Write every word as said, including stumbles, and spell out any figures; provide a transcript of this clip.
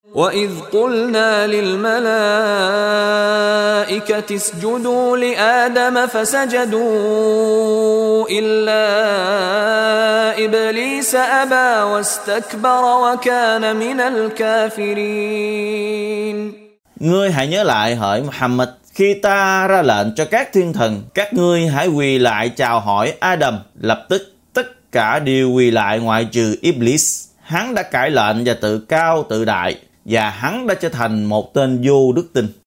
وَإِذْ قُلْنَا لِلْمَلَائِكَةِ اسْجُدُوا لِآدَمَ فَسَجَدُوا إِلَّا إِبْلِيسَ أَبَى وَاسْتَكْبَرَ وَكَانَ مِنَ الْكَافِرِينَ. Ngươi hãy nhớ lại hỡi Muhammad, khi ta ra lệnh cho các thiên thần, các ngươi hãy quỳ lại chào hỏi Adam, lập tức tất cả đều quỳ lại ngoại trừ Iblis. Hắn đã cãi lệnh và tự cao tự đại, và hắn đã trở thành một tên vô đức tin.